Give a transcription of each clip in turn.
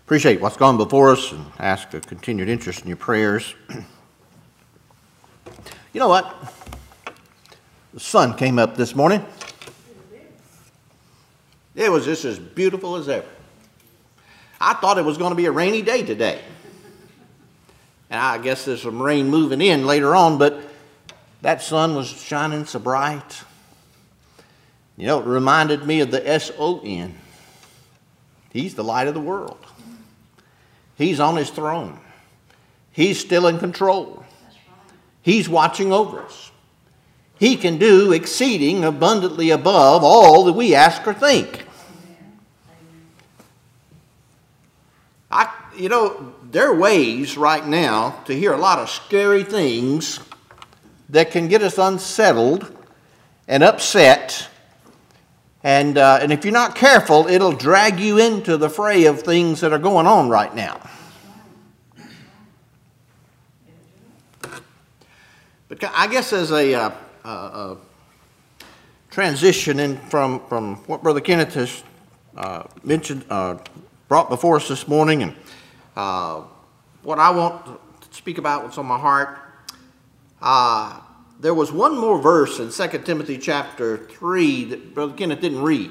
Appreciate what's gone before us and ask a continued interest in your prayers. You know what? The sun came up this morning. It was just as beautiful as ever. I thought it was going to be a rainy day today. And I guess there's some rain moving in later on, but that sun was shining so bright. You know, it reminded me of the S-O-N. He's the light of the world. He's on his throne. He's still in control. He's watching over us. He can do exceeding abundantly above all that we ask or think. There are ways right now to hear a lot of scary things that can get us unsettled and upset. And if you're not careful, it'll drag you into the fray of things that are going on right now. But I guess as a transition in from what Brother Kenneth has mentioned, brought before us this morning, and what I want to speak about, what's on my heart, there was one more verse in 2 Timothy chapter 3 that Brother Kenneth didn't read.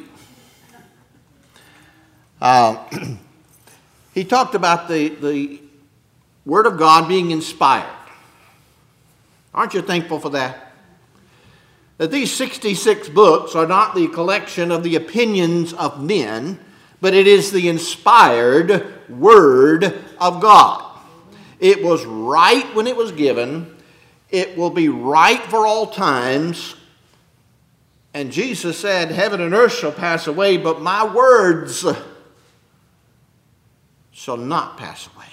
He talked about the Word of God being inspired. Aren't you thankful for that? That these 66 books are not the collection of the opinions of men, but it is the inspired Word of God. It was right when it was given. It will be right for all times. And Jesus said, heaven and earth shall pass away, but my words shall not pass away.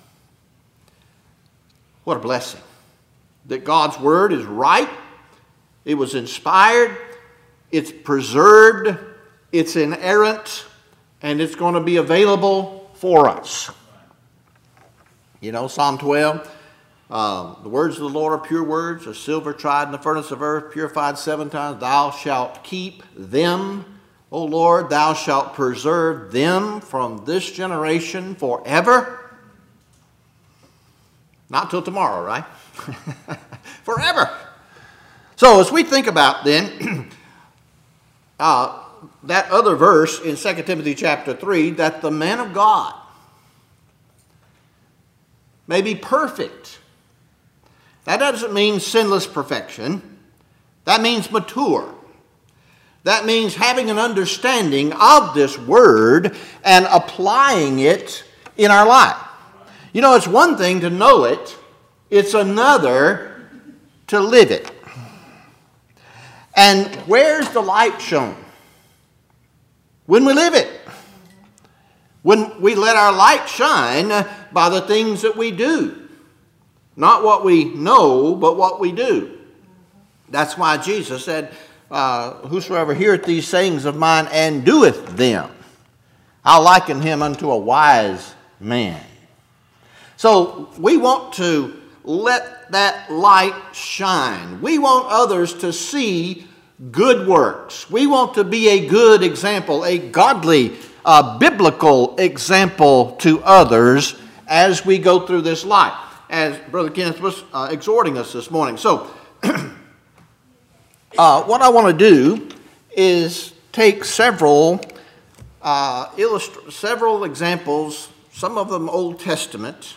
What a blessing. That God's word is right. It was inspired. It's preserved. It's inerrant. And it's going to be available for us. You know, Psalm 12. The words of the Lord are pure words, as silver tried in the furnace of earth, purified 7 times. Thou shalt keep them, O Lord. Thou shalt preserve them from this generation forever. Not till tomorrow, right? Forever. So as we think about then that other verse in 2 Timothy chapter 3, that the man of God may be perfect. That doesn't mean sinless perfection. That means mature. That means having an understanding of this word and applying it in our life. You know, it's one thing to know it. It's another to live it. And where's the light shown? When we live it. When we let our light shine by the things that we do. Not what we know, but what we do. That's why Jesus said, whosoever heareth these sayings of mine and doeth them, I'll liken him unto a wise man. So we want to let that light shine. We want others to see good works. We want to be a good example, a godly, biblical example to others as we go through this life, as Brother Kenneth was exhorting us this morning. So what I want to do is take several examples, some of them Old Testament.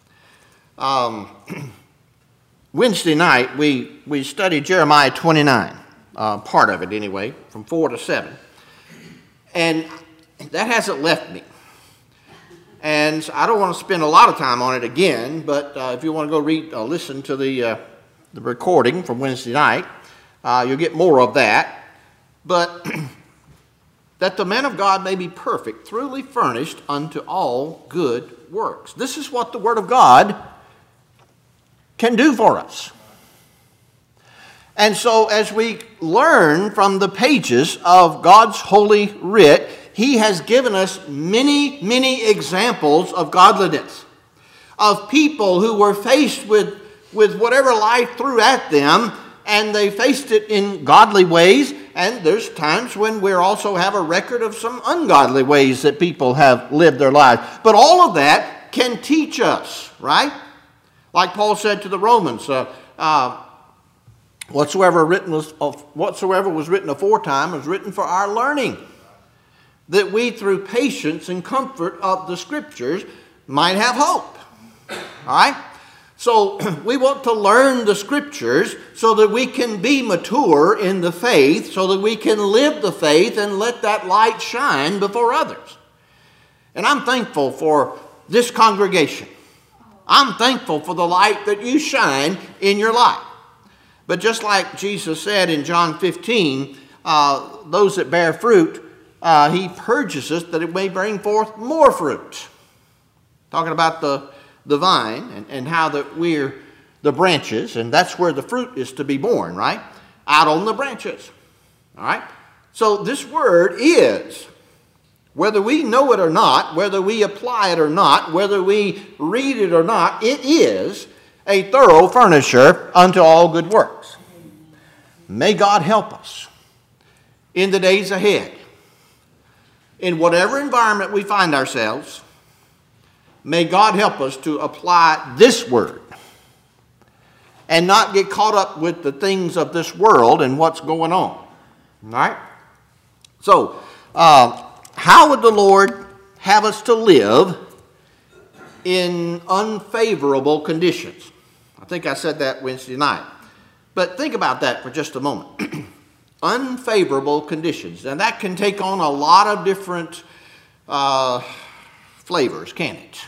Wednesday night, we studied Jeremiah 29, part of it anyway, from 4 to 7. And that hasn't left me. And I don't want to spend a lot of time on it again, but if you want to go listen to the recording from Wednesday night, you'll get more of that. But that the man of God may be perfect, thoroughly furnished unto all good works. This is what the Word of God can do for us. And so as we learn from the pages of God's holy writ, He has given us many, many examples of godliness, of people who were faced with whatever life threw at them, and they faced it in godly ways, And there's times when we also have a record of some ungodly ways that people have lived their lives. But all of that can teach us, right? Like Paul said to the Romans, whatsoever was written aforetime was written for our learning, that we through patience and comfort of the Scriptures might have hope. All right? So we want to learn the Scriptures so that we can be mature in the faith, so that we can live the faith and let that light shine before others. And I'm thankful for this congregation. I'm thankful for the light that you shine in your life. But just like Jesus said in John 15, those that bear fruit, he purges us that it may bring forth more fruit. Talking about the vine and how that we're the branches, and that's where the fruit is to be born, right? Out on the branches. All right? So this word is, whether we know it or not, whether we apply it or not, whether we read it or not, it is a thorough furnisher unto all good works. May God help us in the days ahead. In whatever environment we find ourselves, may God help us to apply this word and not get caught up with the things of this world and what's going on. All right? So, how would the Lord have us to live in unfavorable conditions? I think I said that Wednesday night. But think about that for just a moment. Unfavorable conditions. And that can take on a lot of different flavors, can't it?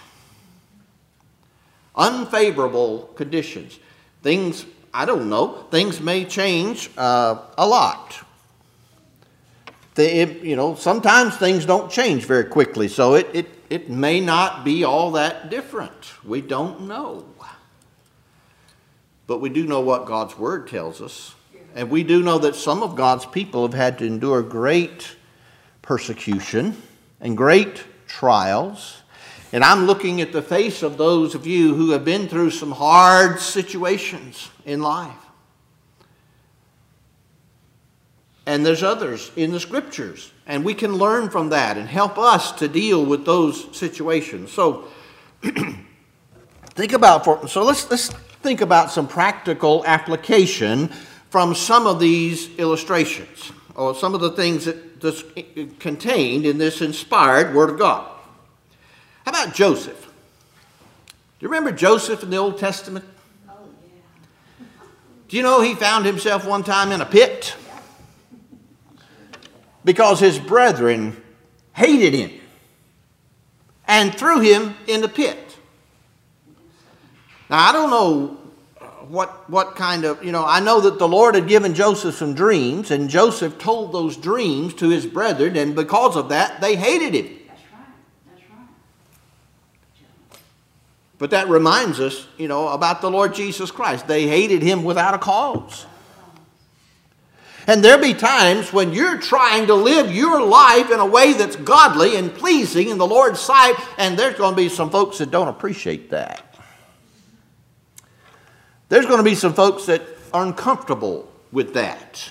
Unfavorable conditions. Things, I don't know, things may change a lot. Sometimes things don't change very quickly, so it may not be all that different. We don't know. But we do know what God's Word tells us. And we do know that some of God's people have had to endure great persecution and great trials. And I'm looking at the face of those of you who have been through some hard situations in life. And there's others in the Scriptures. And we can learn from that and help us to deal with those situations. So, let's think about some practical application from some of these illustrations, or some of the things that's contained in this inspired Word of God. How about Joseph? Do you remember Joseph in the Old Testament? Oh, yeah. Do you know he found himself one time in a pit? Because his brethren hated him and threw him in the pit. Now, I don't know what kind of, I know that the Lord had given Joseph some dreams, and Joseph told those dreams to his brethren, and because of that, they hated him. That's right. But that reminds us, about the Lord Jesus Christ. They hated him without a cause. And there'll be times when you're trying to live your life in a way that's godly and pleasing in the Lord's sight, and there's going to be some folks that don't appreciate that. There's going to be some folks that are uncomfortable with that.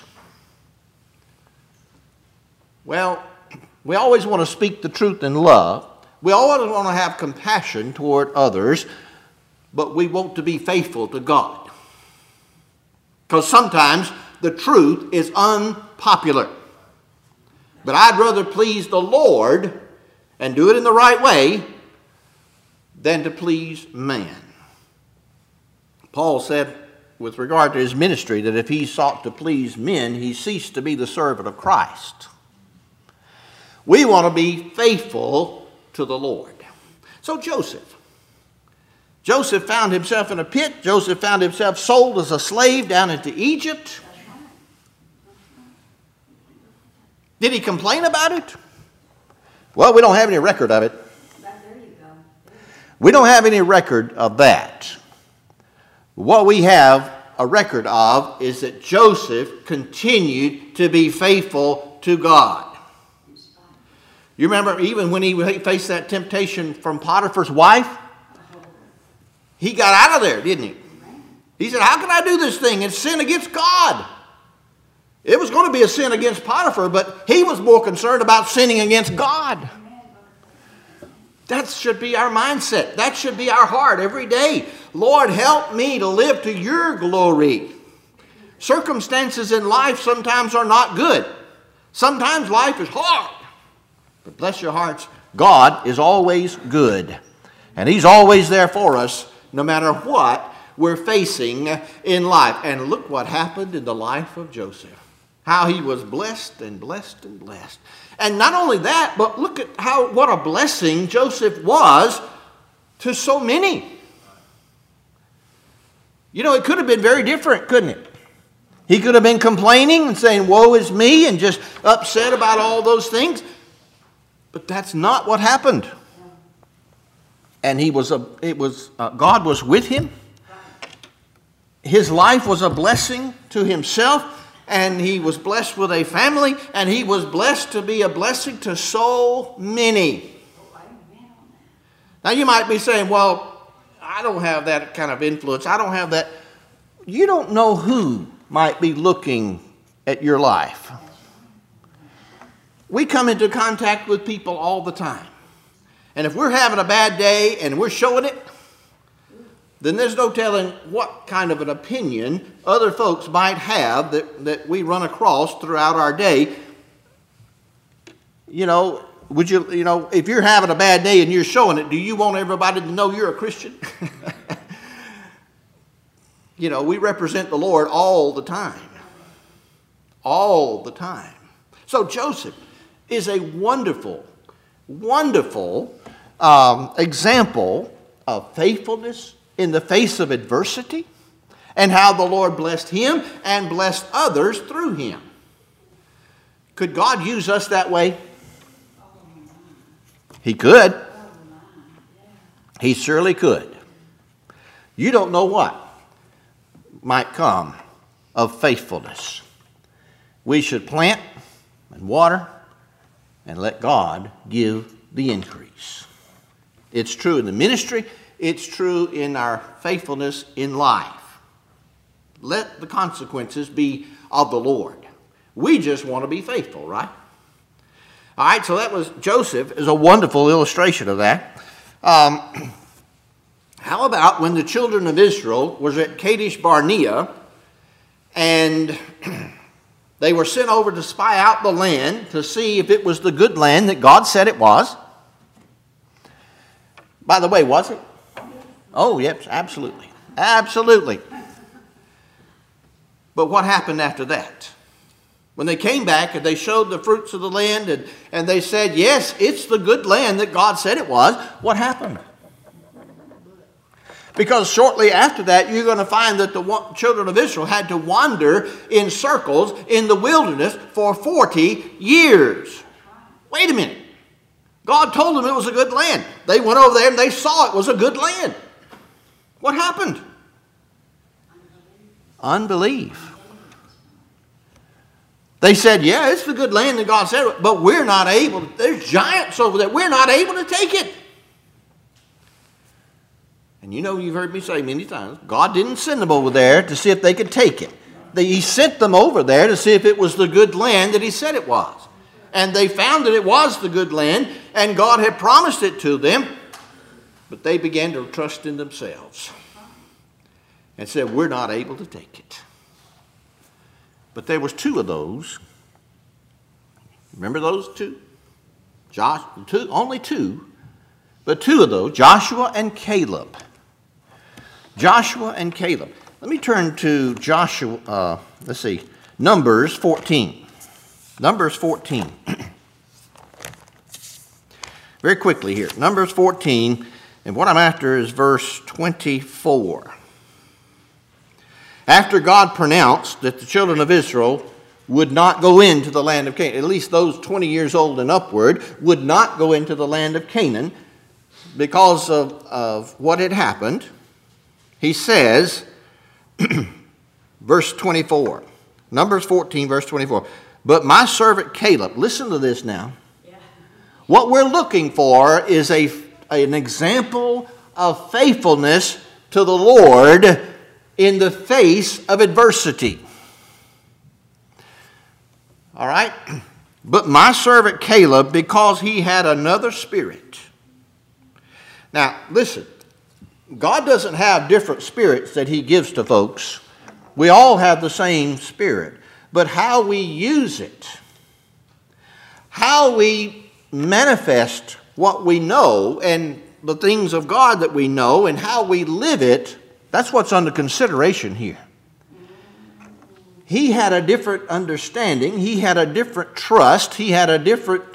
Well, we always want to speak the truth in love. We always want to have compassion toward others, but we want to be faithful to God. Because sometimes the truth is unpopular. But I'd rather please the Lord and do it in the right way than to please man. Paul said with regard to his ministry that if he sought to please men, he ceased to be the servant of Christ. We want to be faithful to the Lord. So Joseph found himself in a pit. Joseph found himself sold as a slave down into Egypt. Did he complain about it? Well, we don't have any record of it. There you go. We don't have any record of that. What we have a record of is that Joseph continued to be faithful to God. You remember even when he faced that temptation from Potiphar's wife? He got out of there, didn't he? He said, how can I do this thing and sin against God? It was going to be a sin against Potiphar, but he was more concerned about sinning against God. That should be our mindset. That should be our heart every day. Lord, help me to live to your glory. Circumstances in life sometimes are not good. Sometimes life is hard. But bless your hearts, God is always good. And he's always there for us no matter what we're facing in life. And look what happened in the life of Joseph. How he was blessed and blessed and blessed. And not only that, but look at what a blessing Joseph was to so many. You know, it could have been very different, couldn't it? He could have been complaining and saying, woe is me, and just upset about all those things. But that's not what happened. And God was with him. His life was a blessing to himself. And he was blessed with a family, and he was blessed to be a blessing to so many. Now you might be saying, well, I don't have that kind of influence. I don't have that. You don't know who might be looking at your life. We come into contact with people all the time. And if we're having a bad day and we're showing it, then there's no telling what kind of an opinion other folks might have that we run across throughout our day. You know, if you're having a bad day and you're showing it, do you want everybody to know you're a Christian? You know, we represent the Lord all the time. All the time. So Joseph is a wonderful, wonderful example of faithfulness in the face of adversity, and how the Lord blessed him and blessed others through him. Could God use us that way? He could. He surely could. You don't know what might come of faithfulness. We should plant and water and let God give the increase. It's true in the ministry. It's true in our faithfulness in life. Let the consequences be of the Lord. We just want to be faithful, right? All right, so that was Joseph is a wonderful illustration of that. How about when the children of Israel was at Kadesh Barnea and they were sent over to spy out the land to see if it was the good land that God said it was? By the way, was it? Oh, yes, absolutely. Absolutely. But what happened after that? When they came back and they showed the fruits of the land and they said, yes, it's the good land that God said it was, what happened? Because shortly after that, you're going to find that the children of Israel had to wander in circles in the wilderness for 40 years. Wait a minute. God told them it was a good land. They went over there and they saw it was a good land. What happened? Unbelief. They said, yeah, it's the good land that God said, but we're not able to. There's giants over there. We're not able to take it. And you know, you've heard me say many times, God didn't send them over there to see if they could take it. He sent them over there to see if it was the good land that he said it was. And they found that it was the good land, and God had promised it to them. But they began to trust in themselves and said, we're not able to take it. But there was two of those. Remember those two? Only two. But two of those, Joshua and Caleb. Joshua and Caleb. Let me turn to Joshua, Numbers 14. Numbers 14. Very quickly here. Numbers 14. And what I'm after is verse 24. After God pronounced that the children of Israel would not go into the land of Canaan, at least those 20 years old and upward would not go into the land of Canaan because of what had happened, he says, verse 24, Numbers 14, verse 24, but my servant Caleb, listen to this now. Yeah. What we're looking for is an example of faithfulness to the Lord in the face of adversity. All right? But my servant Caleb, because he had another spirit. Now, listen. God doesn't have different spirits that he gives to folks. We all have the same spirit. But how we use it, how we manifest what we know and the things of God that we know and how we live it, that's what's under consideration here. He had a different understanding. He had a different trust. He had a different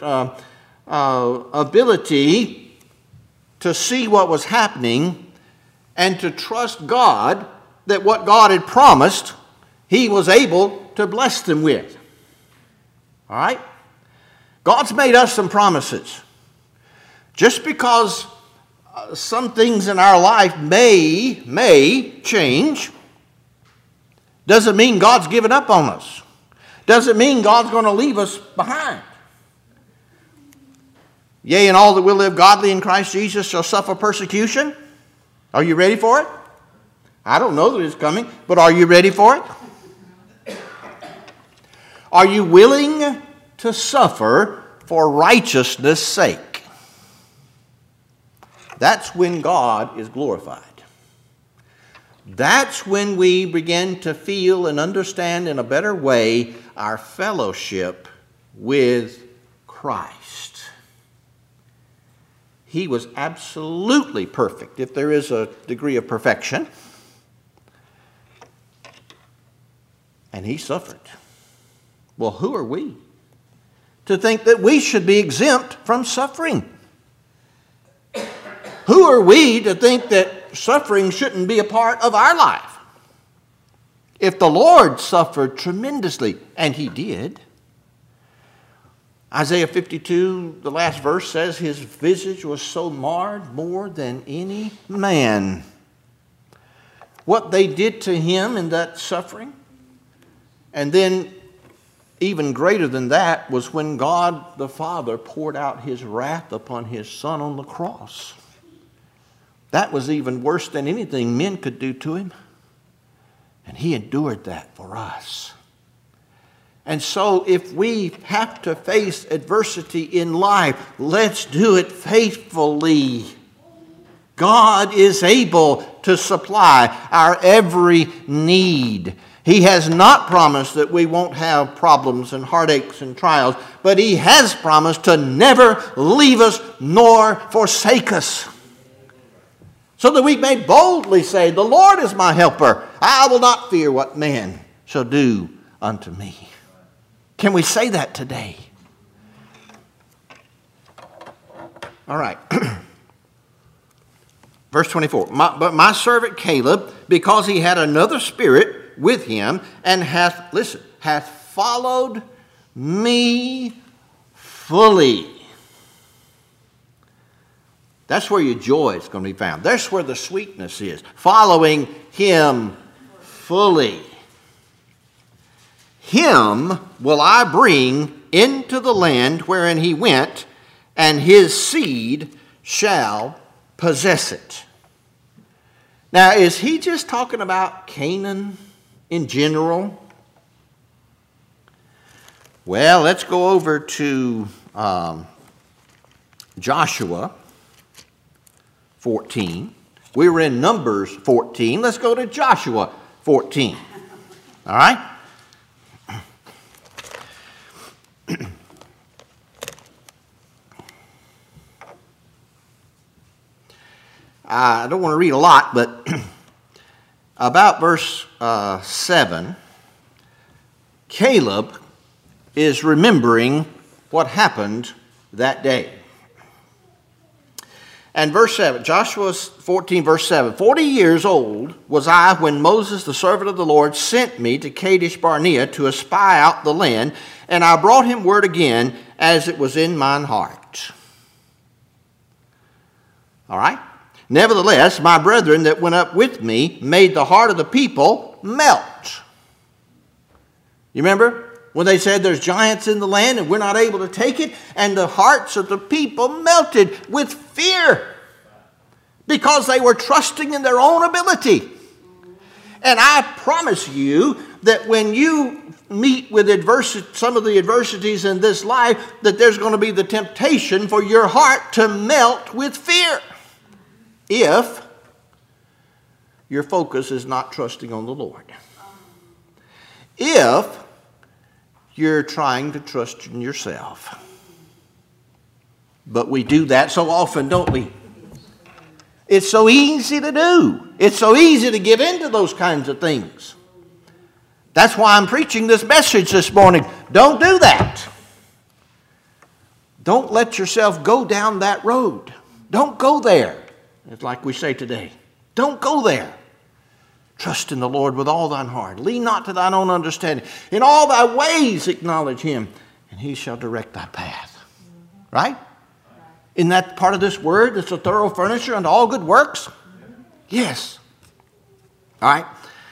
ability to see what was happening and to trust God that what God had promised, he was able to bless them with. All right? God's made us some promises. Just because some things in our life may change, doesn't mean God's given up on us. Doesn't mean God's going to leave us behind. Yea, and all that will live godly in Christ Jesus shall suffer persecution. Are you ready for it? I don't know that it's coming, but are you ready for it? Are you willing to suffer for righteousness' sake? That's when God is glorified. That's when we begin to feel and understand in a better way our fellowship with Christ. He was absolutely perfect, if there is a degree of perfection. And he suffered. Well, who are we to think that we should be exempt from suffering? Who are we to think that suffering shouldn't be a part of our life? If the Lord suffered tremendously, and he did. Isaiah 52, the last verse says, his visage was so marred more than any man. What they did to him in that suffering. And then even greater than that was when God the Father poured out his wrath upon his Son on the cross. That was even worse than anything men could do to him. And he endured that for us. And so if we have to face adversity in life, let's do it faithfully. God is able to supply our every need. He has not promised that we won't have problems and heartaches and trials, but he has promised to never leave us nor forsake us. So that we may boldly say, the Lord is my helper. I will not fear what man shall do unto me. Can we say that today? All right. Verse 24. But my servant Caleb, because he had another spirit with him, and hath followed me fully. That's where your joy is going to be found. That's where the sweetness is. Following him fully. Him will I bring into the land wherein he went, and his seed shall possess it. Now, is he just talking about Canaan in general? Well, let's go over to Joshua 14. We were in Numbers 14. Let's go to Joshua 14. All right? I don't want to read a lot, but about verse 7, Caleb is remembering what happened that day. And verse 7, Joshua 14, verse 7, 40 years old was I when Moses, the servant of the Lord, sent me to Kadesh Barnea to espy out the land, and I brought him word again as it was in mine heart. All right? Nevertheless, my brethren that went up with me made the heart of the people melt. You remember when they said there's giants in the land and we're not able to take it? And the hearts of the people melted with fear because they were trusting in their own ability. And I promise you that when you meet with some of the adversities in this life, that there's going to be the temptation for your heart to melt with fear if your focus is not trusting on the Lord. If you're trying to trust in yourself. But we do that so often, don't we? It's so easy to do. It's so easy to give in to those kinds of things. That's why I'm preaching this message this morning. Don't do that. Don't let yourself go down that road. Don't go there. It's like we say today. Don't go there. Trust in the Lord with all thine heart. Lean not to thine own understanding. In all thy ways acknowledge him, and he shall direct thy path. Right? Isn't that part of this word that's a thorough furnisher unto all good works? Yes. All right.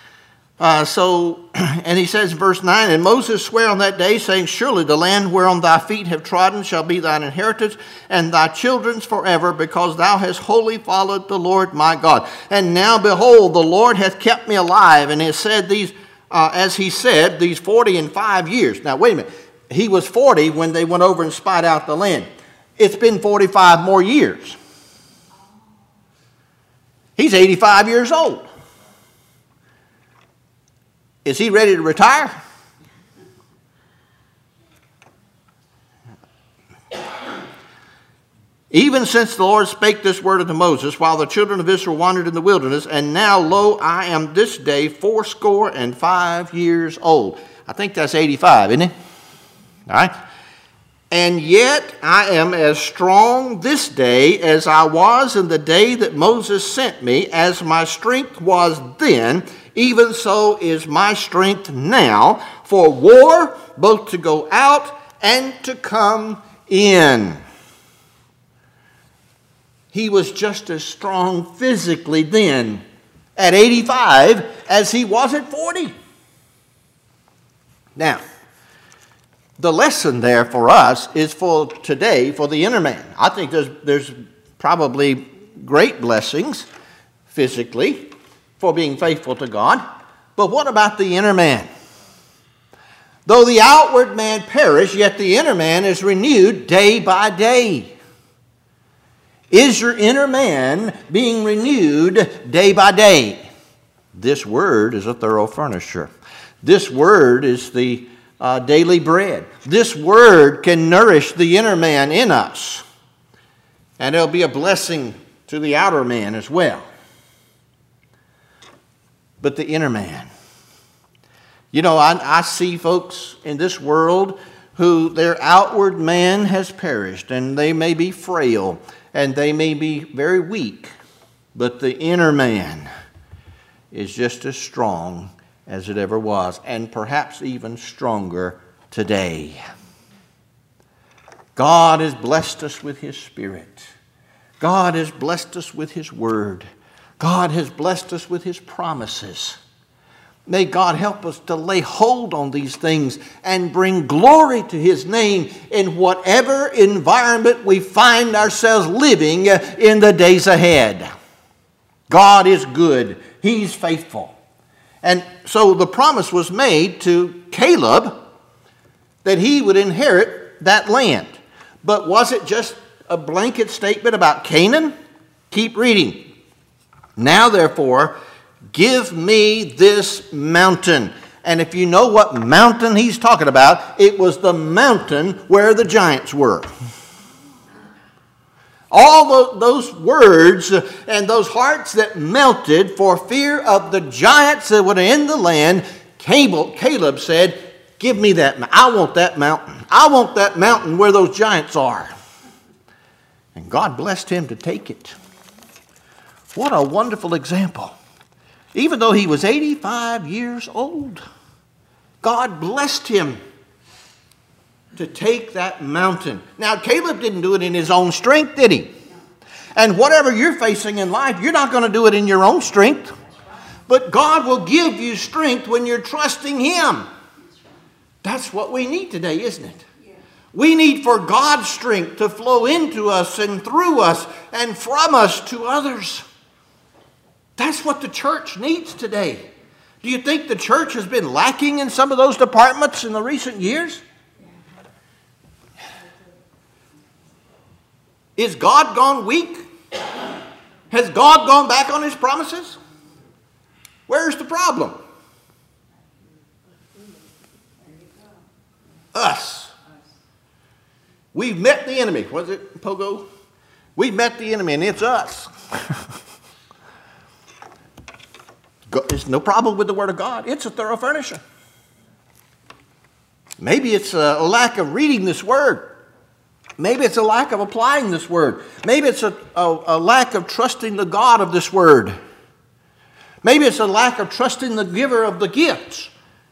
And he says in verse 9, and Moses sware on that day, saying, surely the land whereon thy feet have trodden shall be thine inheritance, and thy children's forever, because thou hast wholly followed the Lord my God. And now behold, the Lord hath kept me alive, and has said these, as he said, these 45 years. Now wait a minute. He was 40 when they went over and spied out the land. It's been 45 more years. He's 85 years old. Is he ready to retire? Even since the Lord spake this word unto Moses, while the children of Israel wandered in the wilderness, and now, lo, I am this day 85 years old. I think that's 85, isn't it? All right. And yet I am as strong this day as I was in the day that Moses sent me, as my strength was then, even so is my strength now, for war, both to go out and to come in. He was just as strong physically then at 85 as he was at 40. Now, the lesson there for us is for today, for the inner man. I think there's probably great blessings physically for being faithful to God. But what about the inner man? Though the outward man perish, yet the inner man is renewed day by day. Is your inner man being renewed day by day? This word is a thorough furnisher. This word is the daily bread. This word can nourish the inner man in us. And it'll be a blessing to the outer man as well. But the inner man. You know, I see folks in this world who their outward man has perished, and they may be frail, and they may be very weak, but the inner man is just as strong as it ever was, and perhaps even stronger today. God has blessed us with His Spirit. God has blessed us with His Word. God has blessed us with His promises. May God help us to lay hold on these things and bring glory to His name in whatever environment we find ourselves living in the days ahead. God is good. He's faithful. And so the promise was made to Caleb that he would inherit that land. But was it just a blanket statement about Canaan? Keep reading. Now, therefore, give me this mountain. And if you know what mountain he's talking about, it was the mountain where the giants were. All those words and those hearts that melted for fear of the giants that were in the land, Caleb said, give me that. I want that mountain. I want that mountain where those giants are. And God blessed him to take it. What a wonderful example. Even though he was 85 years old, God blessed him to take that mountain. Now, Caleb didn't do it in his own strength, did he? And whatever you're facing in life, you're not going to do it in your own strength. But God will give you strength when you're trusting Him. That's what we need today, isn't it? We need for God's strength to flow into us and through us and from us to others. That's what the church needs today. Do you think the church has been lacking in some of those departments in the recent years? Is God gone weak? Has God gone back on his promises? Where's the problem? Us. We've met the enemy. Was it Pogo? We've met the enemy, and it's us. There's no problem with the Word of God. It's a thorough furnisher. Maybe it's a lack of reading this Word. Maybe it's a lack of applying this Word. Maybe it's a lack of trusting the God of this Word. Maybe it's a lack of trusting the giver of the gifts.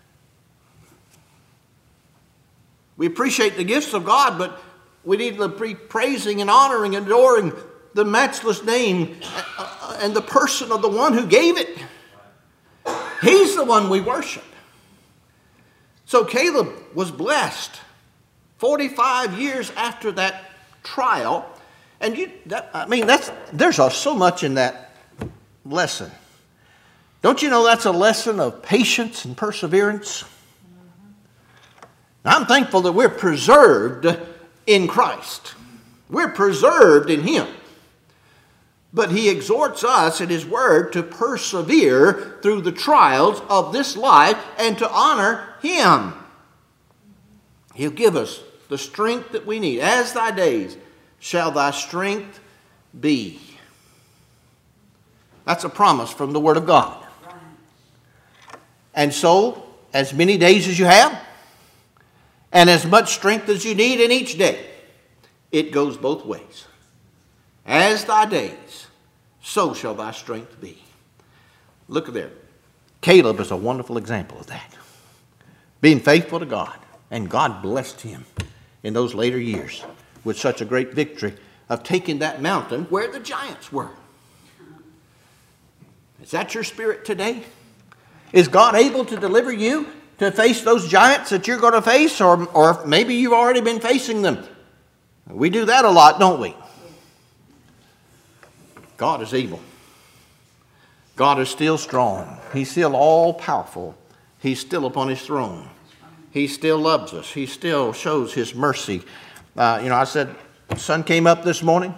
We appreciate the gifts of God, but we need to be praising and honoring and adoring the matchless name and the person of the one who gave it. He's the one we worship. So Caleb was blessed 45 years after that trial. And there's so much in that lesson. Don't you know that's a lesson of patience and perseverance? I'm thankful that we're preserved in Christ. We're preserved in Him. But He exhorts us in His Word to persevere through the trials of this life and to honor Him. He'll give us the strength that we need. As thy days shall thy strength be. That's a promise from the Word of God. And so, as many days as you have, and as much strength as you need in each day, it goes both ways. As thy days, so shall thy strength be. Look there. Caleb is a wonderful example of that. Being faithful to God. And God blessed him in those later years with such a great victory of taking that mountain where the giants were. Is that your spirit today? Is God able to deliver you to face those giants that you're going to face? Or maybe you've already been facing them. We do that a lot, don't we? God is able. God is still strong. He's still all-powerful. He's still upon His throne. He still loves us. He still shows His mercy. I said, the sun came up this morning.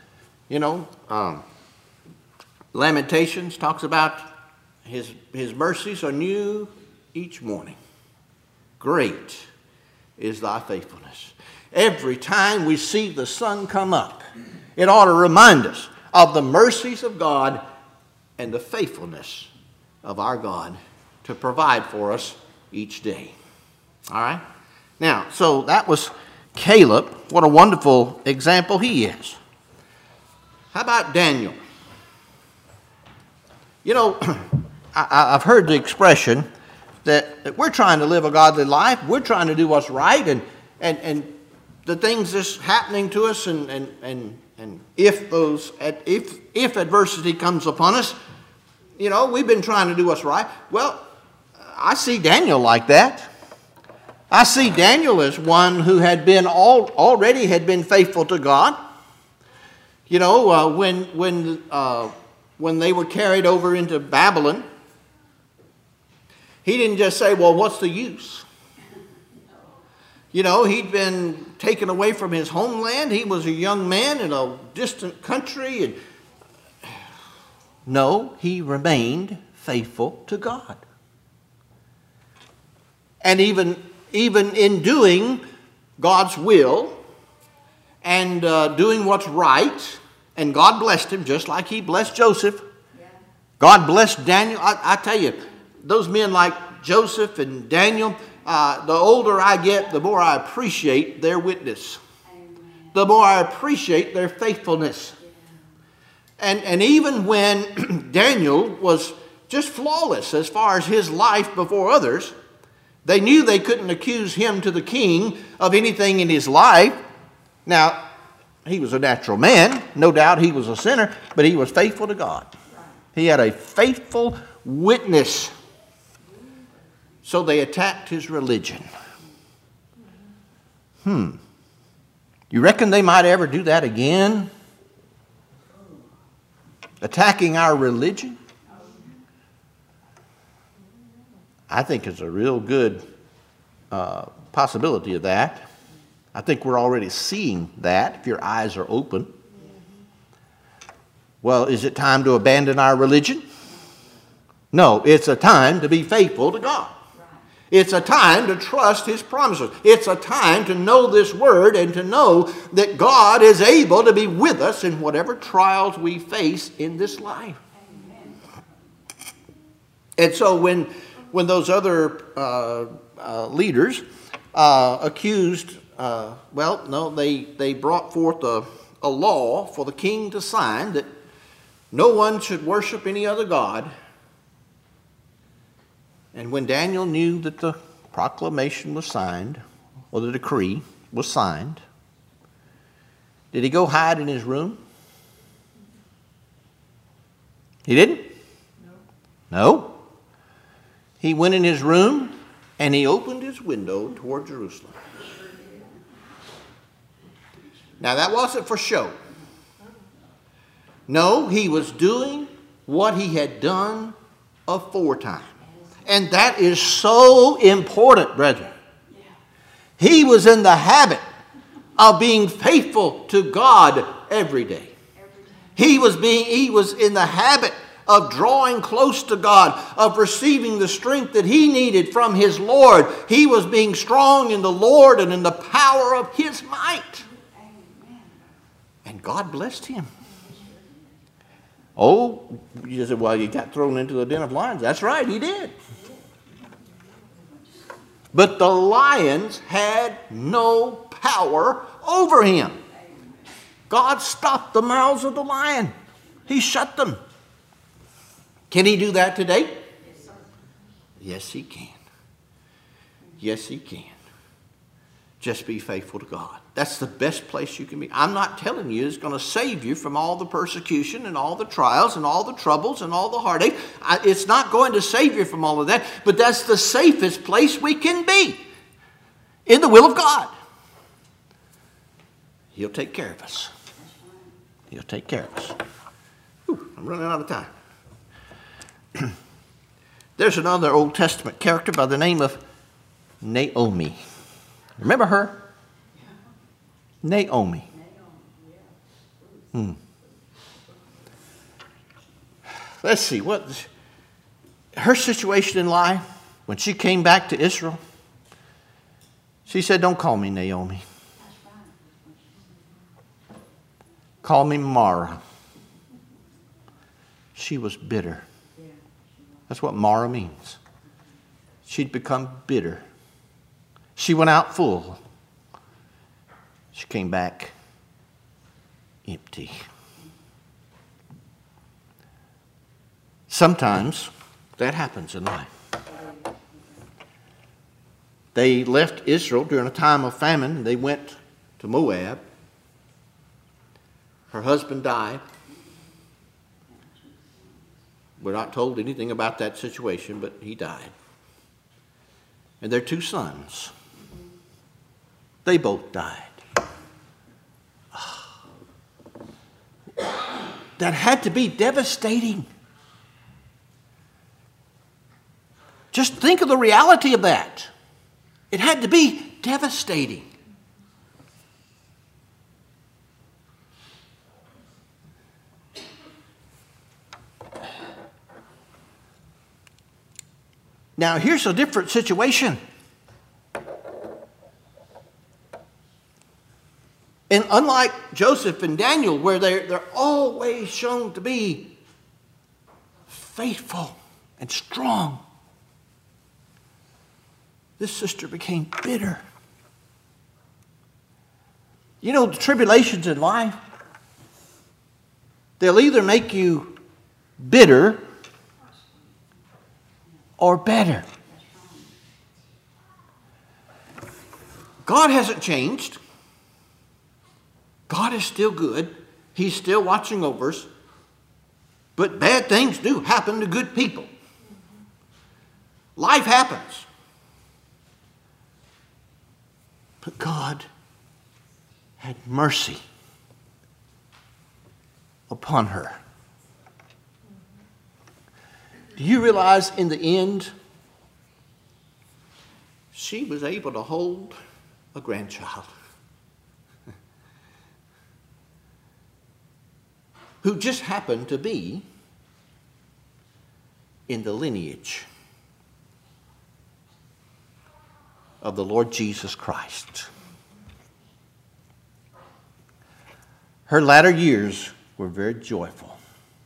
Lamentations talks about His mercies are new each morning. Great is thy faithfulness. Every time we see the sun come up, it ought to remind us of the mercies of God and the faithfulness of our God to provide for us each day. All right? Now, so that was Caleb. What a wonderful example he is. How about Daniel? I've heard the expression that we're trying to live a godly life. We're trying to do what's right. And the things that's happening to us and if adversity comes upon us, we've been trying to do what's right. Well, I see Daniel like that. I see Daniel as one who had been already had been faithful to God. When they were carried over into Babylon, he didn't just say, well, what's the use? He'd been taken away from his homeland. He was a young man in a distant country. No, he remained faithful to God. And even in doing God's will and doing what's right, and God blessed him just like He blessed Joseph. Yeah. God blessed Daniel. I tell you, those men like Joseph and Daniel, the older I get, the more I appreciate their witness. Amen. The more I appreciate their faithfulness. Yeah. And even when Daniel was just flawless as far as his life before others, they knew they couldn't accuse him to the king of anything in his life. Now, he was a natural man. No doubt he was a sinner, but he was faithful to God. He had a faithful witness. So they attacked his religion. You reckon they might ever do that again? Attacking our religion? I think there's a real good possibility of that. I think we're already seeing that if your eyes are open. Well, is it time to abandon our religion? No, it's a time to be faithful to God. It's a time to trust His promises. It's a time to know this Word and to know that God is able to be with us in whatever trials we face in this life. And so when those other leaders accused, they brought forth a law for the king to sign that no one should worship any other god. And when Daniel knew that the proclamation was signed, or the decree was signed, did he go hide in his room? He didn't? No. He went in his room and he opened his window toward Jerusalem. Now that wasn't for show. No, he was doing what he had done aforetime. And that is so important, brethren. He was in the habit of being faithful to God every day. He was in the habit of drawing close to God, of receiving the strength that he needed from his Lord. He was being strong in the Lord and in the power of His might. And God blessed him. Oh, you said, well, you got thrown into the den of lions. That's right, he did. But the lions had no power over him. God stopped the mouths of the lion. He shut them. Can he do that today? Yes, he can. Yes, he can. Just be faithful to God. That's the best place you can be. I'm not telling you it's going to save you from all the persecution and all the trials and all the troubles and all the heartache. It's not going to save you from all of that, but that's the safest place we can be, in the will of God. He'll take care of us. He'll take care of us. Whew, I'm running out of time. There's another Old Testament character by the name of Naomi. Remember her? Naomi. Let's see, what her situation in life, when she came back to Israel, she said, don't call me Naomi. Call me Mara. She was bitter. That's what Mara means. She'd become bitter. She went out full. She came back empty. Sometimes that happens in life. They left Israel during a time of famine. They went to Moab. Her husband died. We're not told anything about that situation, but he died. And their two sons, they both died. That had to be devastating. Just think of the reality of that. It had to be devastating. Now, here's a different situation. And unlike Joseph and Daniel, where they're always shown to be faithful and strong, this sister became bitter. You know, the tribulations in life, they'll either make you bitter or better. God hasn't changed. God is still good. He's still watching over us. But bad things do happen to good people. Life happens. But God had mercy upon her. Do you realize in the end, she was able to hold a grandchild who just happened to be in the lineage of the Lord Jesus Christ. Her latter years were very joyful.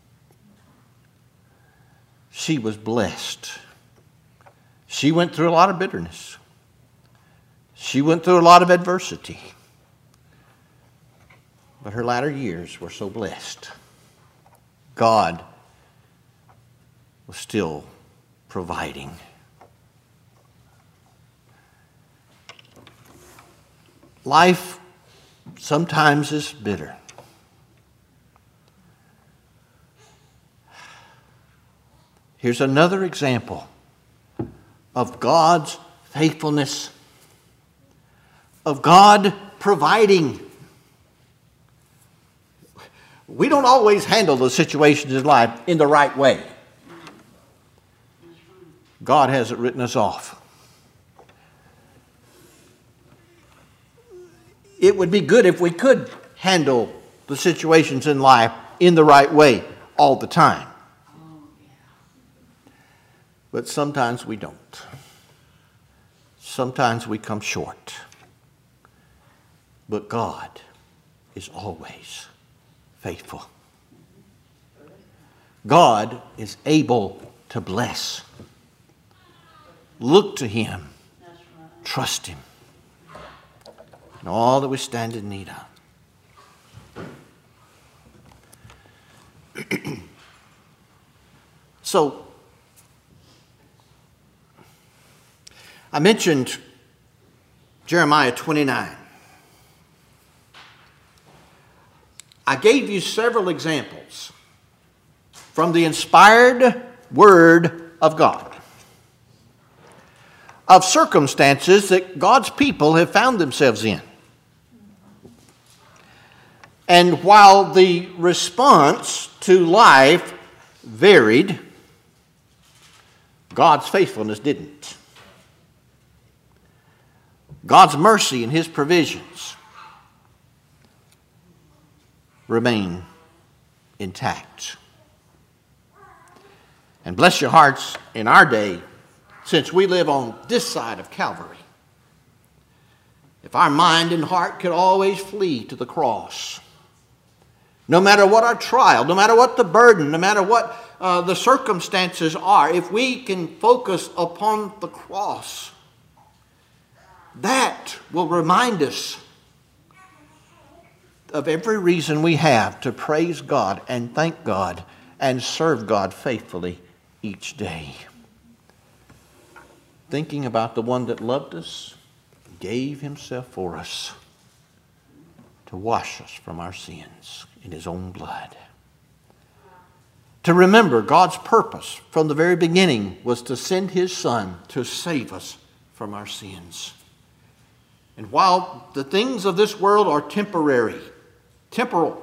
She was blessed. She went through a lot of bitterness. She went through a lot of adversity. But her latter years were so blessed. God was still providing. Life sometimes is bitter. Here's another example of God's faithfulness, of God providing. We don't always handle the situations in life in the right way. God hasn't written us off. It would be good if we could handle the situations in life in the right way all the time. But sometimes we don't. Sometimes we come short. But God is always faithful. God is able to bless. Look to Him. Trust Him. In all that we stand in need of. So, I mentioned Jeremiah 29. I gave you several examples from the inspired Word of God of circumstances that God's people have found themselves in. And while the response to life varied, God's faithfulness didn't. God's mercy and His provisions remain intact. And bless your hearts, in our day, since we live on this side of Calvary, if our mind and heart could always flee to the cross, no matter what our trial, no matter what the burden, no matter what the circumstances are, if we can focus upon the cross, that will remind us of every reason we have to praise God and thank God and serve God faithfully each day. Thinking about the one that loved us, gave Himself for us to wash us from our sins in His own blood. To remember God's purpose from the very beginning was to send His Son to save us from our sins. And while the things of this world are temporary, temporal,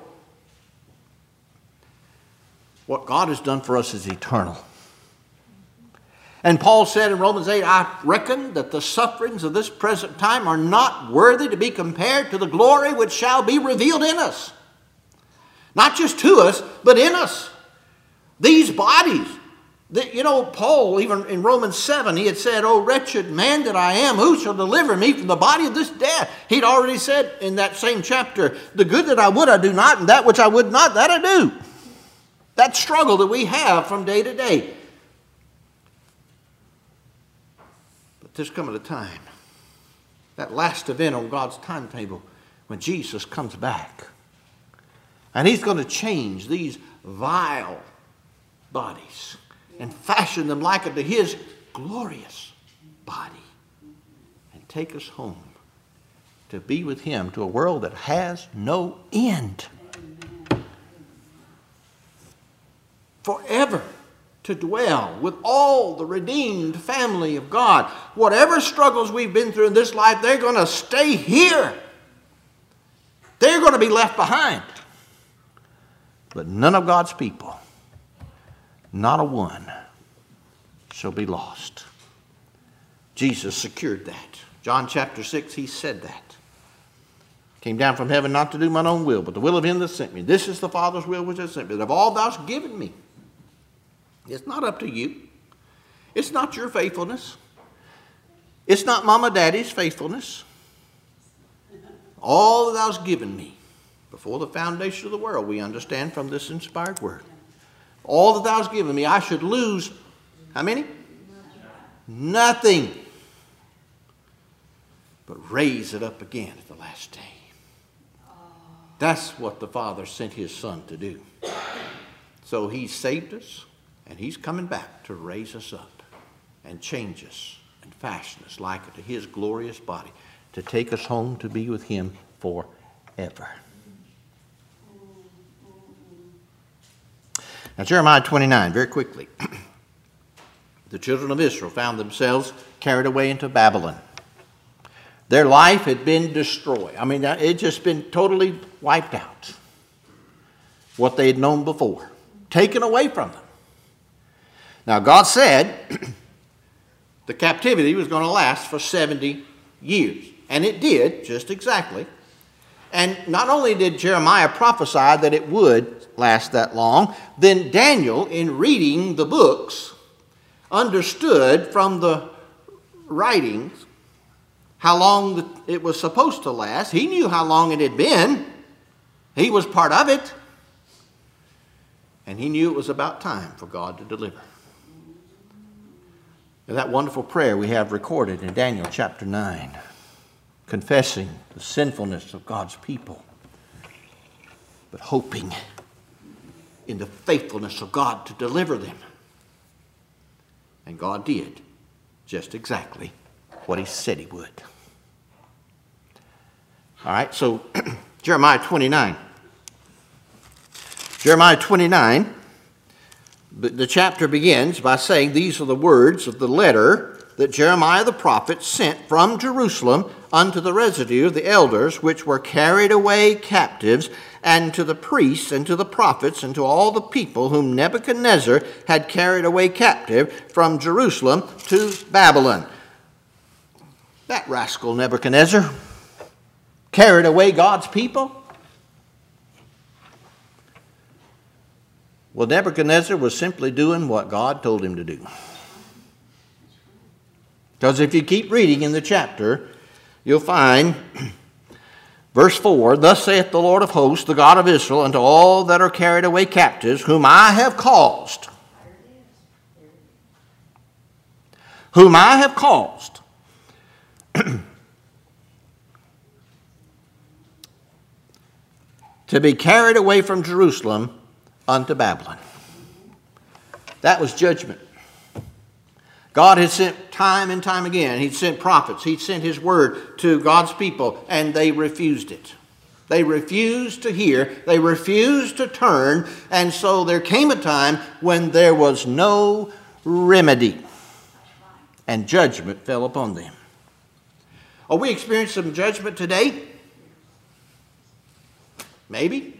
what God has done for us is eternal. And Paul said in Romans 8, I reckon that the sufferings of this present time are not worthy to be compared to the glory which shall be revealed in us. Not just to us, but in us. These bodies. Paul, even in Romans 7, he had said, "O wretched man that I am, who shall deliver me from the body of this death?" He'd already said in that same chapter, the good that I would I do not, and that which I would not, that I do. That struggle that we have from day to day. But there's coming a time, that last event on God's timetable, when Jesus comes back. And He's going to change these vile bodies and fashion them like unto His glorious body. And take us home to be with Him to a world that has no end. Forever to dwell with all the redeemed family of God. Whatever struggles we've been through in this life, they're going to stay here. They're going to be left behind. But none of God's people, not a one, shall be lost. Jesus secured that. John chapter 6, he said that. Came down from heaven not to do mine own will, but the will of him that sent me. This is the Father's will which has sent me, that of all thou hast given me. It's not up to you. It's not your faithfulness. It's not Mama Daddy's faithfulness. All that thou hast given me before the foundation of the world, we understand from this inspired word. All that thou hast given me, I should lose, how many? Nothing. But raise it up again at the last day. That's what the Father sent his Son to do. So he saved us, and he's coming back to raise us up and change us and fashion us like unto his glorious body, to take us home to be with him forever. Now, Jeremiah 29, very quickly. The children of Israel found themselves carried away into Babylon. Their life had been destroyed. I mean, it had just been totally wiped out. What they had known before. Taken away from them. Now, God said the captivity was going to last for 70 years. And it did, just exactly. And not only did Jeremiah prophesy that it would last that long, then Daniel, in reading the books, understood from the writings how long it was supposed to last. He knew how long it had been. He was part of it. And he knew it was about time for God to deliver. And that wonderful prayer we have recorded in Daniel chapter 9, confessing the sinfulness of God's people, but hoping in the faithfulness of God to deliver them. And God did just exactly what he said he would. All right, so Jeremiah 29. Jeremiah 29, the chapter begins by saying, these are the words of the letter that Jeremiah the prophet sent from Jerusalem unto the residue of the elders which were carried away captives, and to the priests and to the prophets and to all the people whom Nebuchadnezzar had carried away captive from Jerusalem to Babylon. That rascal Nebuchadnezzar carried away God's people. Well, Nebuchadnezzar was simply doing what God told him to do. Because if you keep reading in the chapter, you'll find verse 4, thus saith the Lord of hosts, the God of Israel, unto all that are carried away captives, whom I have caused. Whom I have caused. To be carried away from Jerusalem unto Babylon. That was judgment. God had sent time and time again. He'd sent prophets. He'd sent his word to God's people, and they refused it. They refused to hear. They refused to turn. And so there came a time when there was no remedy. And judgment fell upon them. Are we experiencing some judgment today? Maybe.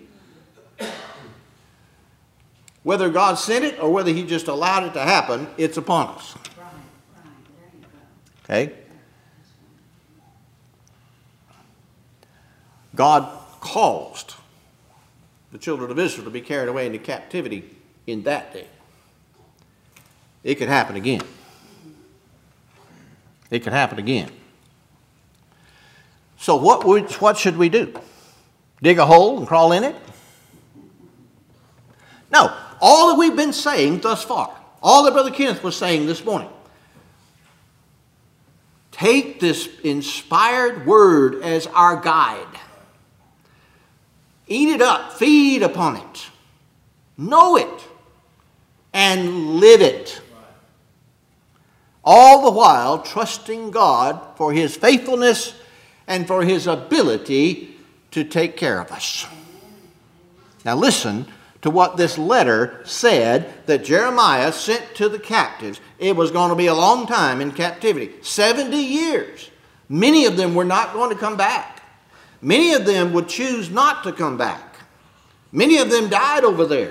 Whether God sent it or whether he just allowed it to happen, it's upon us. Okay? God caused the children of Israel to be carried away into captivity in that day. It could happen again. It could happen again. So what should we do? Dig a hole and crawl in it? No. All that we've been saying thus far, all that Brother Kenneth was saying this morning, take this inspired word as our guide. Eat it up, feed upon it, know it, and live it. All the while trusting God for his faithfulness and for his ability to take care of us. Now listen to what this letter said that Jeremiah sent to the captives. It was going to be a long time in captivity. 70 years. Many of them were not going to come back. Many of them would choose not to come back. Many of them died over there.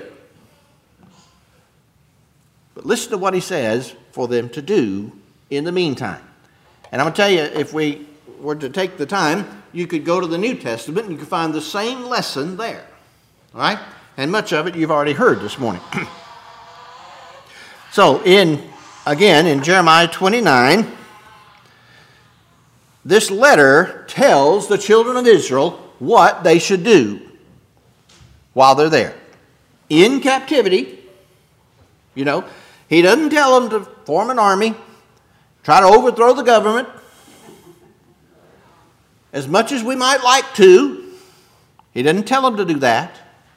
But listen to what he says for them to do in the meantime. And I'm going to tell you, if we were to take the time, you could go to the New Testament and you could find the same lesson there. All right? And much of it you've already heard this morning. So, again, in Jeremiah 29, this letter tells the children of Israel what they should do while they're there. In captivity, he doesn't tell them to form an army, try to overthrow the government. As much as we might like to, he doesn't tell them to do that.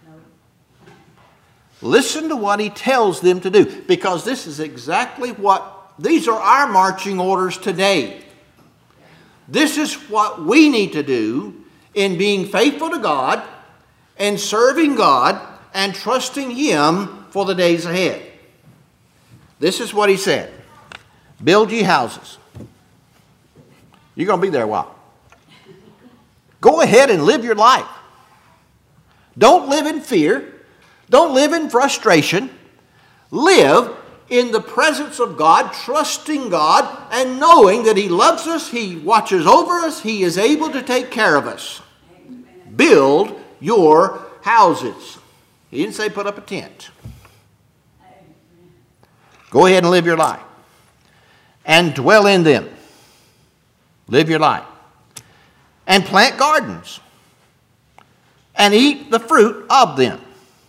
Listen to what he tells them to do, because this is exactly these are our marching orders today. This is what we need to do in being faithful to God and serving God and trusting Him for the days ahead. This is what he said. Build ye houses. You're going to be there a while. Go ahead and live your life. Don't live in fear. Don't live in frustration. Live in the presence of God, trusting God, and knowing that He loves us, He watches over us, He is able to take care of us. Amen. Build your houses. He didn't say put up a tent. Amen. Go ahead and live your life. And dwell in them. Live your life. And plant gardens. And eat the fruit of them.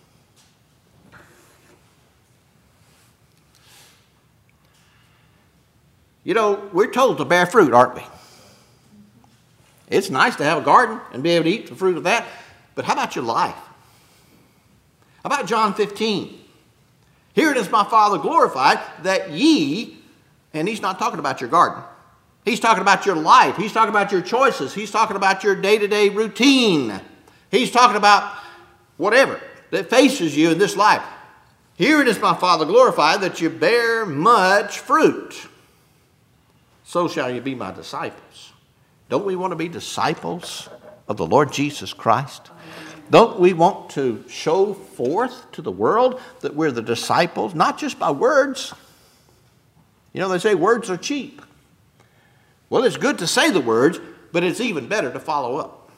We're told to bear fruit, aren't we? It's nice to have a garden and be able to eat the fruit of that. But how about your life? How about John 15? Herein is my Father glorified, that ye, and he's not talking about your garden. He's talking about your life. He's talking about your choices. He's talking about your day-to-day routine. He's talking about whatever that faces you in this life. Herein is my Father glorified, that you bear much fruit. So shall you be my disciples. Don't we want to be disciples of the Lord Jesus Christ? Don't we want to show forth to the world that we're the disciples, not just by words? They say words are cheap. Well, it's good to say the words, but it's even better to follow up.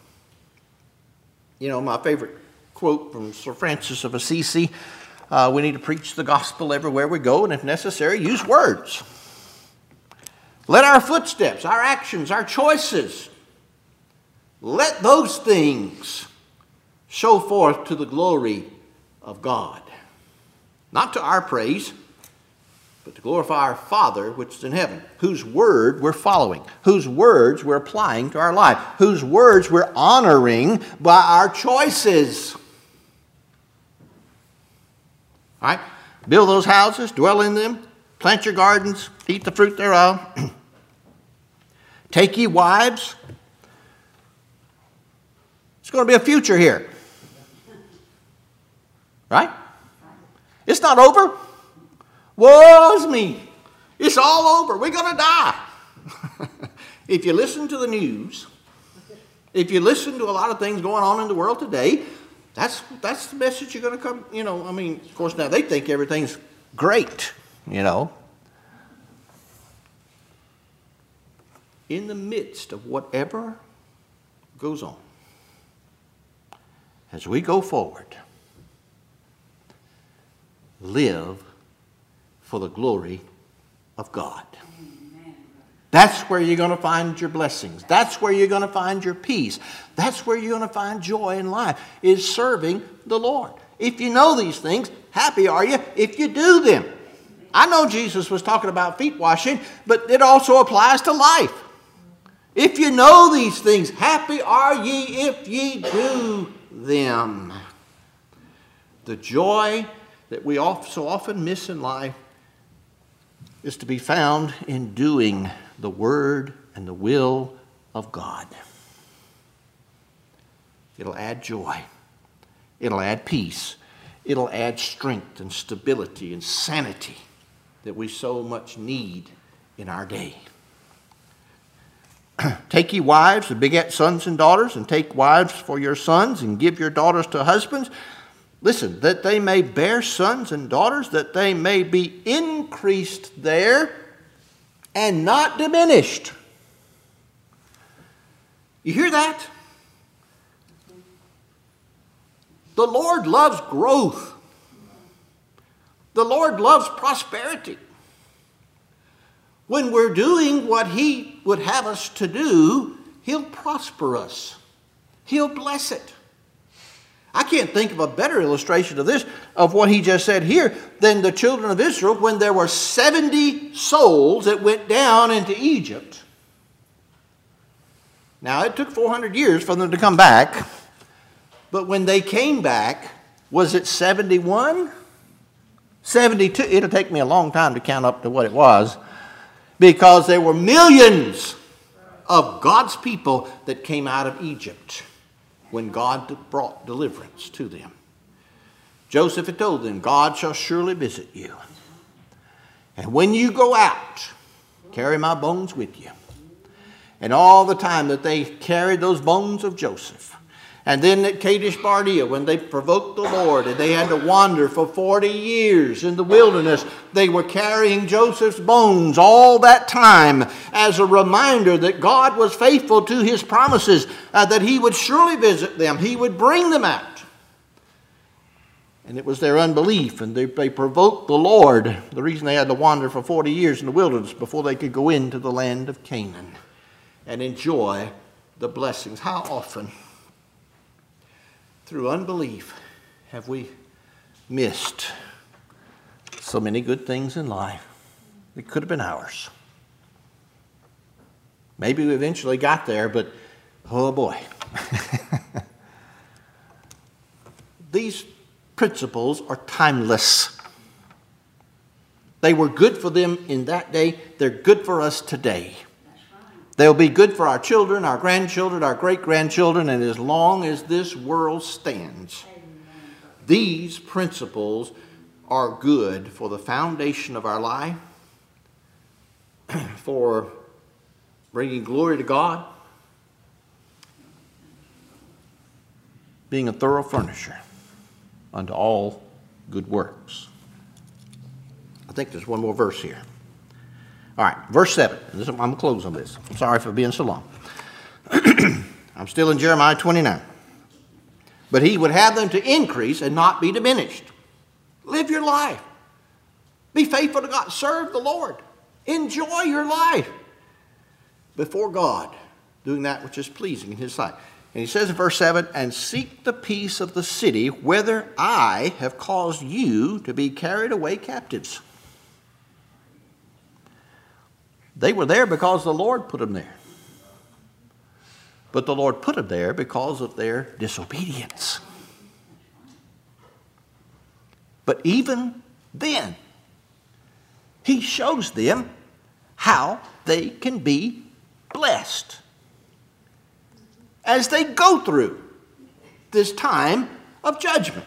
My favorite quote from Sir Francis of Assisi, we need to preach the gospel everywhere we go, and if necessary, use words. Let our footsteps, our actions, our choices, let those things show forth to the glory of God. Not to our praise, but to glorify our Father which is in heaven, whose word we're following, whose words we're applying to our life, whose words we're honoring by our choices. All right? Build those houses, dwell in them, plant your gardens, eat the fruit thereof. Take ye wives. It's going to be a future here. Right? It's not over. Woe's me. It's all over. We're going to die. If you listen to the news, if you listen to a lot of things going on in the world today, that's the message you're going to come, of course, now they think everything's great, In the midst of whatever goes on, as we go forward, live for the glory of God. Amen. That's where you're going to find your blessings. That's where you're going to find your peace. That's where you're going to find joy in life, is serving the Lord. If you know these things, happy are you if you do them. I know Jesus was talking about feet washing, but it also applies to life. If you know these things, happy are ye if ye do them. The joy that we so often miss in life is to be found in doing the word and the will of God. It'll add joy. It'll add peace. It'll add strength and stability and sanity that we so much need in our day. Take ye wives and beget sons and daughters, and take wives for your sons, and give your daughters to husbands. Listen, that they may bear sons and daughters, that they may be increased there and not diminished. You hear that? The Lord loves growth. The Lord loves prosperity. When we're doing what He would have us to do, He'll prosper us. He'll bless it. I can't think of a better illustration of this, of what he just said here, than the children of Israel when there were 70 souls that went down into Egypt. Now, it took 400 years for them to come back, but when they came back, was it 71? 72? It'll take me a long time to count up to what it was, because there were millions of God's people that came out of Egypt when God brought deliverance to them. Joseph had told them, God shall surely visit you. And when you go out, carry my bones with you. And all the time that they carried those bones of Joseph, and then at Kadesh Barnea, when they provoked the Lord and they had to wander for 40 years in the wilderness, they were carrying Joseph's bones all that time as a reminder that God was faithful to His promises, that He would surely visit them. He would bring them out. And it was their unbelief, and they provoked the Lord. The reason they had to wander for 40 years in the wilderness before they could go into the land of Canaan and enjoy the blessings. How often, through unbelief, have we missed so many good things in life that could have been ours? Maybe we eventually got there, but oh boy. These principles are timeless. They were good for them in that day. They're good for us today. They'll be good for our children, our grandchildren, our great-grandchildren, and as long as this world stands. These principles are good for the foundation of our life, for bringing glory to God, being a thorough furnisher unto all good works. I think there's one more verse here. All right, verse 7. I'm going to close on this. I'm sorry for being so long. I'm still in Jeremiah 29. But He would have them to increase and not be diminished. Live your life. Be faithful to God. Serve the Lord. Enjoy your life before God, doing that which is pleasing in His sight. And He says in verse 7, and seek the peace of the city, whither I have caused you to be carried away captives. They were there because the Lord put them there. But the Lord put them there because of their disobedience. But even then, He shows them how they can be blessed as they go through this time of judgment.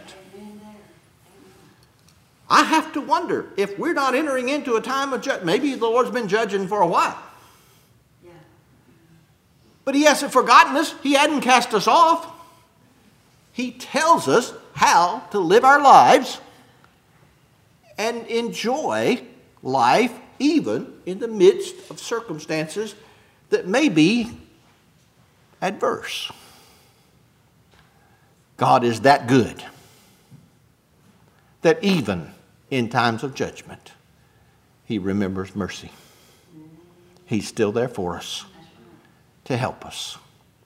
I have to wonder if we're not entering into a time of judgment. Maybe the Lord's been judging for a while. Yeah. But He hasn't forgotten us. He hadn't cast us off. He tells us how to live our lives and enjoy life even in the midst of circumstances that may be adverse. God is that good that even in times of judgment, He remembers mercy. He's still there for us to help us.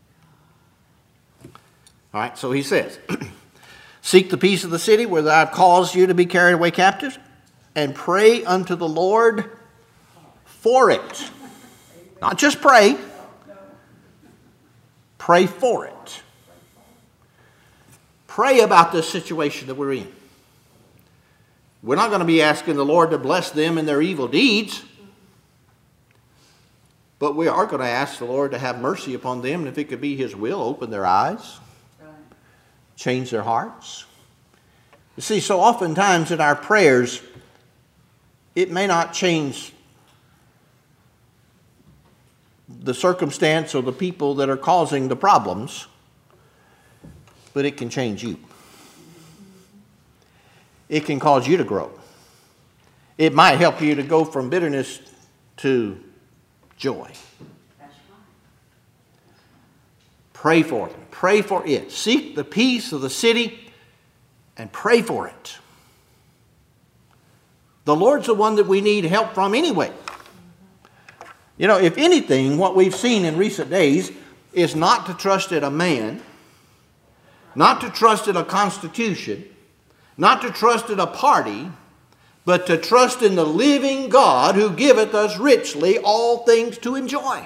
All right, so He says, seek the peace of the city where I've caused you to be carried away captives, and pray unto the Lord for it. Not just pray. Pray for it. Pray about this situation that we're in. We're not going to be asking the Lord to bless them in their evil deeds. But we are going to ask the Lord to have mercy upon them. And if it could be His will, open their eyes. Change their hearts. You see, so oftentimes in our prayers, it may not change the circumstance or the people that are causing the problems, but it can change you. It can cause you to grow. It might help you to go from bitterness to joy. Pray for them. Pray for it. Seek the peace of the city and pray for it. The Lord's the one that we need help from anyway. You know, if anything, what we've seen in recent days is not to trust in a man, not to trust in a constitution, not to trust in a party, but to trust in the living God who giveth us richly all things to enjoy.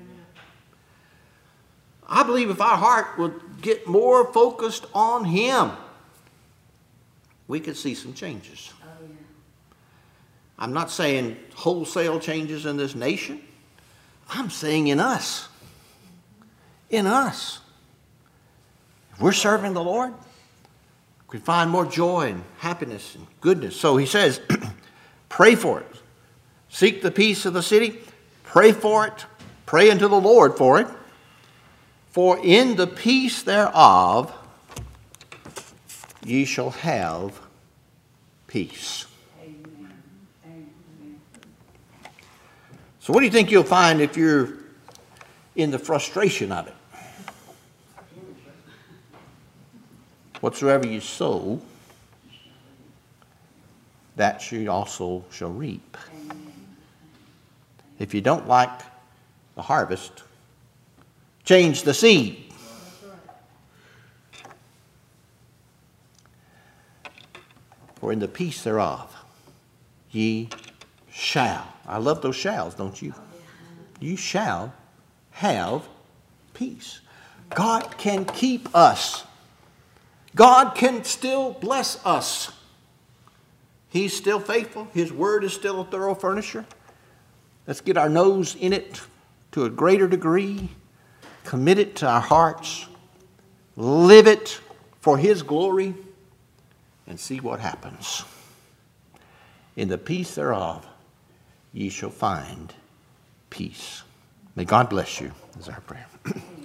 I believe if our heart would get more focused on Him, we could see some changes. I'm not saying wholesale changes in this nation. I'm saying in us. In us. If we're serving the Lord, we find more joy and happiness and goodness. So he says, pray for it. Seek the peace of the city. Pray for it. Pray unto the Lord for it. For in the peace thereof ye shall have peace. Amen. Amen. So what do you think you'll find if you're in the frustration of it? Whatsoever you sow, that you also shall reap. If you don't like the harvest, change the seed. For in the peace thereof ye shall. I love those shalls, don't you? You shall have peace. God can keep us. God can still bless us. He's still faithful. His word is still a thorough furnisher. Let's get our nose in it to a greater degree. Commit it to our hearts. Live it for His glory. And see what happens. In the peace thereof, ye shall find peace. May God bless you, is our prayer.